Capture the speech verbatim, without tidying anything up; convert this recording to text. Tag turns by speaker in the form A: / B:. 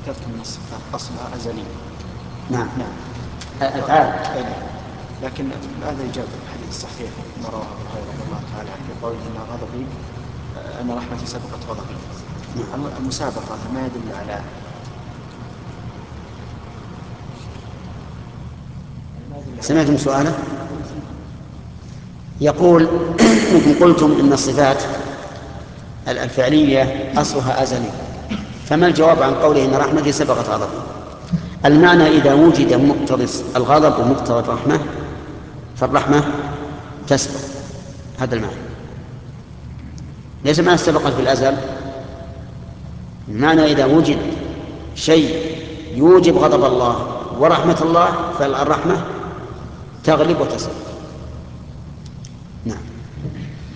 A: ذكرت من الصفات أصلها أزلي.
B: نعم
A: نعم
B: الأفعال.
A: لكن هذا يجاب الحديث الصحيح ما رواه أبو هريرة رضي الله تعالى عنه في قوله إن غضبي أن رحمتي سبقت غضبي.
B: نعم.
A: المسابقة ما يدل على
B: سمعتم سؤاله؟ يقول إنكم قلتم إن الصفات الفعلية أصلها أزلي، فما الجواب عن قوله إن رحمتي سبقت غضبي؟ المعنى إذا وجد مقتضى الغضب ومقتضى الرحمة فالرحمة تسبق، هذا المعنى، ليس ما سبقت في الأزل. المعنى إذا وجد شيء يوجب غضب الله ورحمة الله فالرحمة تغلب وتسبق.